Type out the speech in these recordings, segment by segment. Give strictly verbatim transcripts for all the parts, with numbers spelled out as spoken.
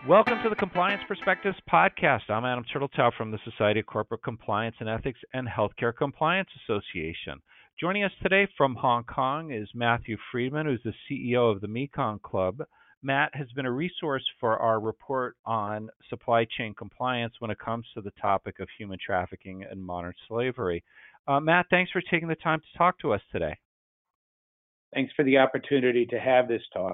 Welcome to the Compliance Perspectives Podcast. I'm Adam Turteltaub from the Society of Corporate Compliance and Ethics and Healthcare Compliance Association. Joining us today from Hong Kong is Matthew Friedman, who's the C E O of the Mekong Club. Matt has been a resource for our report on supply chain compliance when it comes to the topic of human trafficking and modern slavery. Uh, Matt, thanks for taking the time to talk to us today. Thanks for the opportunity to have this talk.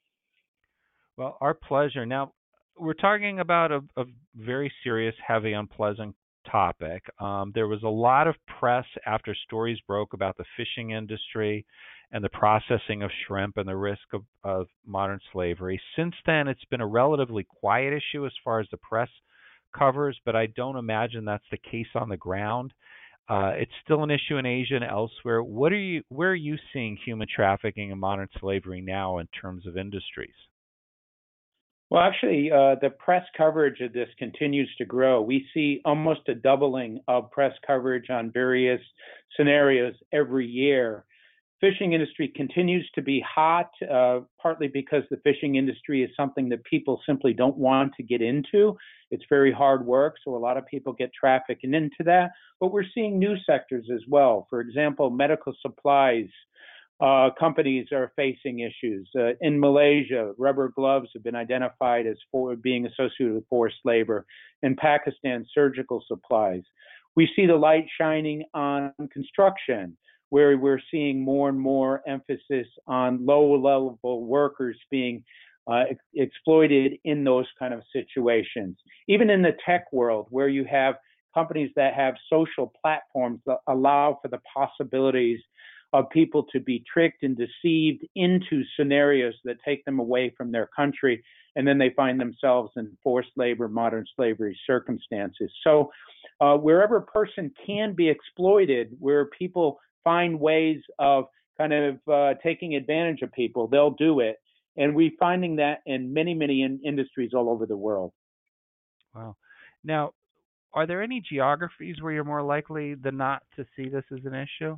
Well, our pleasure. Now, we're talking about a, a very serious, heavy, unpleasant topic. Um, there was a lot of press after stories broke about the fishing industry and the processing of shrimp and the risk of, of modern slavery. Since then, it's been a relatively quiet issue as far as the press covers, but I don't imagine that's the case on the ground. Uh, it's still an issue in Asia and elsewhere. What are you, where are you seeing human trafficking and modern slavery now in terms of industries? Well, actually, uh, the press coverage of this continues to grow. We see almost a doubling of press coverage on various scenarios every year. Fishing industry continues to be hot, uh, partly because the fishing industry is something that people simply don't want to get into. It's very hard work, so a lot of people get trafficked into that. But we're seeing new sectors as well. For example, medical supplies. Uh, companies are facing issues. Uh, in Malaysia, rubber gloves have been identified as for being associated with forced labor. In Pakistan, surgical supplies. We see the light shining on construction, where we're seeing more and more emphasis on low-level workers being uh, ex- exploited in those kind of situations. Even in the tech world, where you have companies that have social platforms that allow for the possibilities of people to be tricked and deceived into scenarios that take them away from their country, and then they find themselves in forced labor, modern slavery circumstances. So uh, wherever a person can be exploited, where people find ways of kind of uh, taking advantage of people, they'll do it. And we're finding that in many, many in- industries all over the world. Wow. Now, are there any geographies where you're more likely than not to see this as an issue?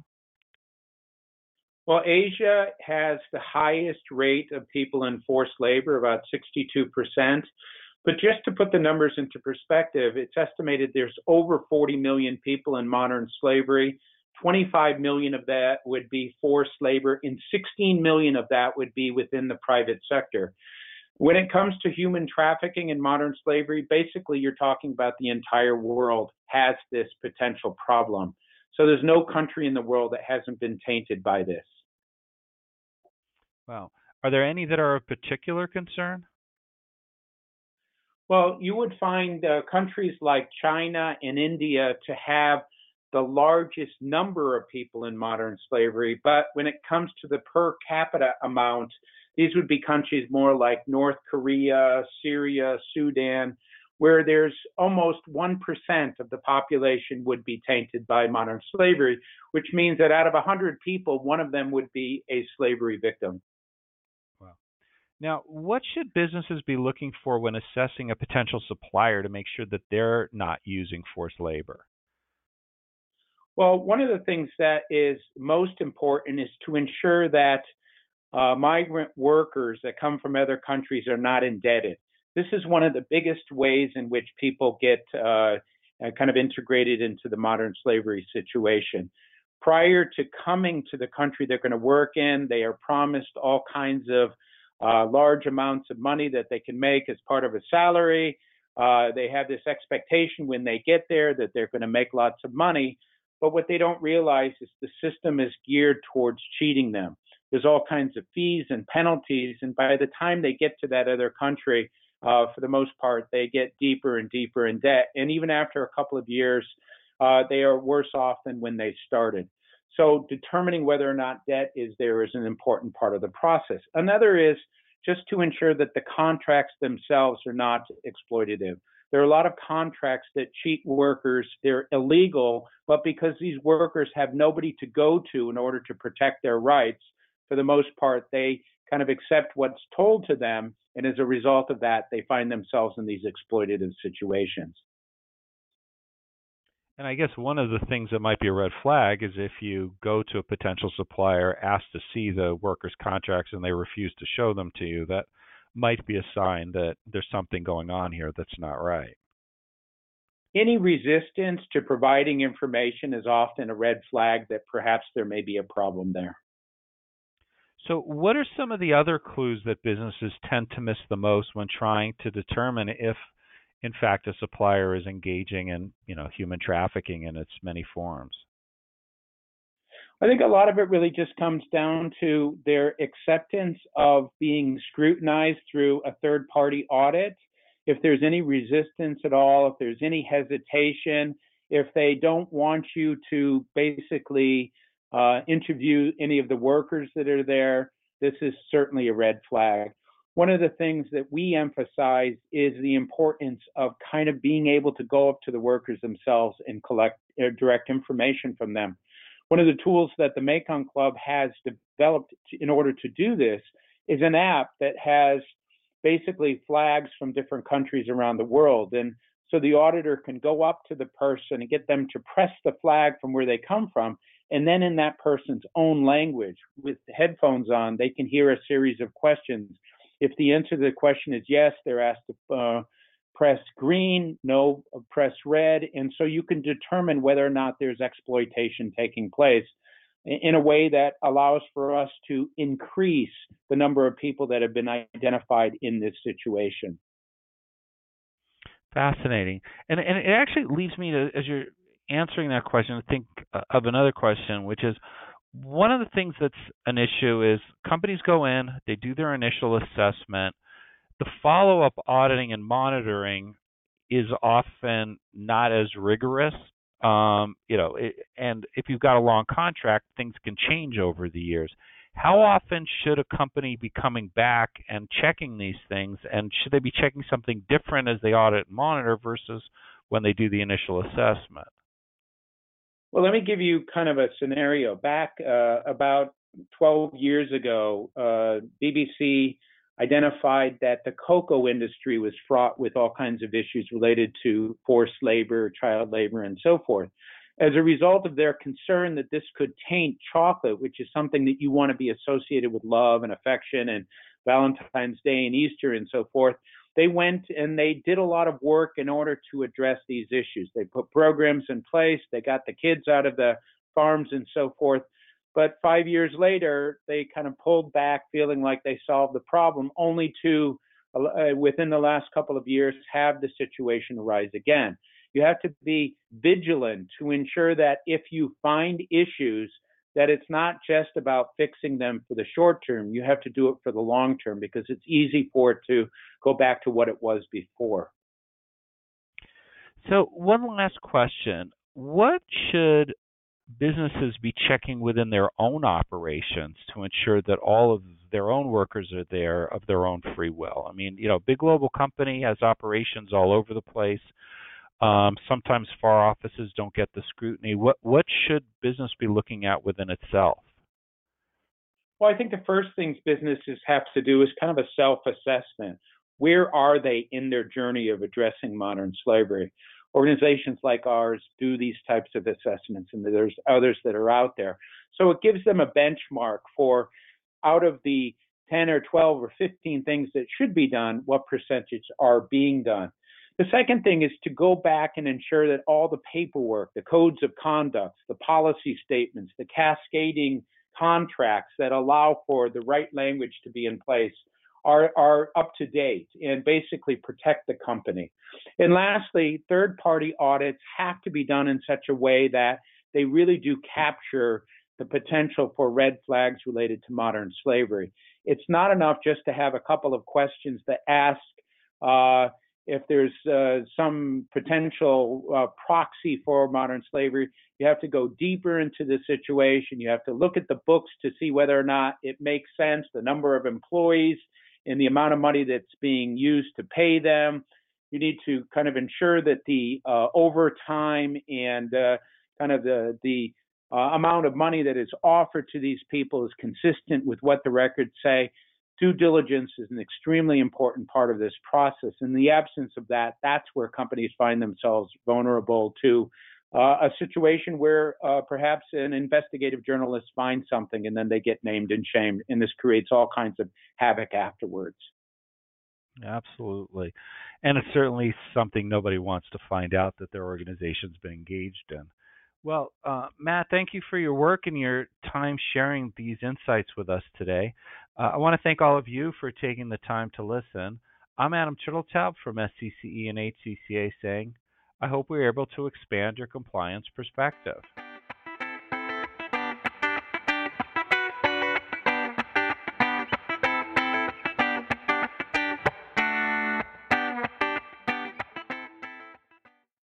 Well, Asia has the highest rate of people in forced labor, about sixty-two percent. But just to put the numbers into perspective, it's estimated there's over forty million people in modern slavery. twenty-five million of that would be forced labor, and sixteen million of that would be within the private sector. When it comes to human trafficking and modern slavery, basically you're talking about the entire world has this potential problem. So there's no country in the world that hasn't been tainted by this. Wow. Are there any that are of particular concern? Well, you would find uh, countries like China and India to have the largest number of people in modern slavery. But when it comes to the per capita amount, these would be countries more like North Korea, Syria, Sudan, where there's almost one percent of the population would be tainted by modern slavery, which means that out of one hundred people, one of them would be a slavery victim. Wow. Now, what should businesses be looking for when assessing a potential supplier to make sure that they're not using forced labor? Well, one of the things that is most important is to ensure that uh, migrant workers that come from other countries are not indebted. This is one of the biggest ways in which people get uh, kind of integrated into the modern slavery situation. Prior to coming to the country they're going to work in, they are promised all kinds of uh, large amounts of money that they can make as part of a salary. Uh, they have this expectation when they get there that they're going to make lots of money. But what they don't realize is the system is geared towards cheating them. There's all kinds of fees and penalties. And by the time they get to that other country, uh, for the most part, they get deeper and deeper in debt. And even after a couple of years, uh, they are worse off than when they started. So determining whether or not debt is there is an important part of the process. Another is just to ensure that the contracts themselves are not exploitative. There are a lot of contracts that cheat workers. They're illegal, but because these workers have nobody to go to in order to protect their rights, for the most part, they kind of accept what's told to them. And as a result of that, they find themselves in these exploitative situations. And I guess one of the things that might be a red flag is if you go to a potential supplier, ask to see the workers' contracts, and they refuse to show them to you. That might be a sign that there's something going on here that's not right. Any resistance to providing information is often a red flag that perhaps there may be a problem there. So, what are some of the other clues that businesses tend to miss the most when trying to determine if, in fact, a supplier is engaging in, you know, human trafficking in its many forms? I think a lot of it really just comes down to their acceptance of being scrutinized through a third party audit. If there's any resistance at all, if there's any hesitation, if they don't want you to basically uh, interview any of the workers that are there, this is certainly a red flag. One of the things that we emphasize is the importance of kind of being able to go up to the workers themselves and collect uh, direct information from them. One of the tools that the Mekong Club has developed in order to do this is an app that has basically flags from different countries around the world. And so the auditor can go up to the person and get them to press the flag from where they come from. And then in that person's own language, with headphones on, they can hear a series of questions. If the answer to the question is yes, they're asked to uh, press green, no, press red. And so you can determine whether or not there's exploitation taking place in a way that allows for us to increase the number of people that have been identified in this situation. Fascinating. And and it actually leads me to, as you're answering that question, to think uh, of another question, which is one of the things that's an issue is companies go in, they do their initial assessment. The follow-up auditing and monitoring is often not as rigorous. Um, you know, it, and if you've got a long contract, things can change over the years. How often should a company be coming back and checking these things, and should they be checking something different as they audit and monitor versus when they do the initial assessment? Well, let me give you kind of a scenario. Back uh, about twelve years ago, uh, B B C identified that the cocoa industry was fraught with all kinds of issues related to forced labor, child labor, and so forth. As a result of their concern that this could taint chocolate, which is something that you want to be associated with love and affection and Valentine's Day and Easter and so forth, they went and they did a lot of work in order to address these issues. They put programs in place, they got the kids out of the farms and so forth. But five years later, they kind of pulled back, feeling like they solved the problem, only to, uh, within the last couple of years, have the situation arise again. You have to be vigilant to ensure that if you find issues, that it's not just about fixing them for the short term. You have to do it for the long term because it's easy for it to go back to what it was before. So, one last question. What should businesses be checking within their own operations to ensure that all of their own workers are there of their own free will? I mean, you know, big global company has operations all over the place. Um, sometimes far offices don't get the scrutiny. What what should business be looking at within itself? Well, I think the first things businesses have to do is kind of a self-assessment. Where are they in their journey of addressing modern slavery? Organizations like ours do these types of assessments, and there's others that are out there. So it gives them a benchmark for, out of the ten or twelve or fifteen things that should be done, what percentage are being done. The second thing is to go back and ensure that all the paperwork, the codes of conduct, the policy statements, the cascading contracts that allow for the right language to be in place are, are up to date and basically protect the company. And lastly, third-party audits have to be done in such a way that they really do capture the potential for red flags related to modern slavery. It's not enough just to have a couple of questions to ask uh, if there's uh, some potential uh, proxy for modern slavery. You have to go deeper into the situation. You have to look at the books to see whether or not it makes sense, the number of employees and the amount of money that's being used to pay them. You need to kind of ensure that the uh, overtime and uh, kind of the, the uh, amount of money that is offered to these people is consistent with what the records say. Due diligence is an extremely important part of this process. In the absence of that, that's where companies find themselves vulnerable to uh, a situation where uh, perhaps an investigative journalist finds something and then they get named and shamed, and this creates all kinds of havoc afterwards. Absolutely. And it's certainly something nobody wants to find out that their organization's been engaged in. Well, uh, Matt, thank you for your work and your time sharing these insights with us today. Uh, I want to thank all of you for taking the time to listen. I'm Adam Turteltaub from S C C E and H C C A saying, I hope we are able to expand your compliance perspective.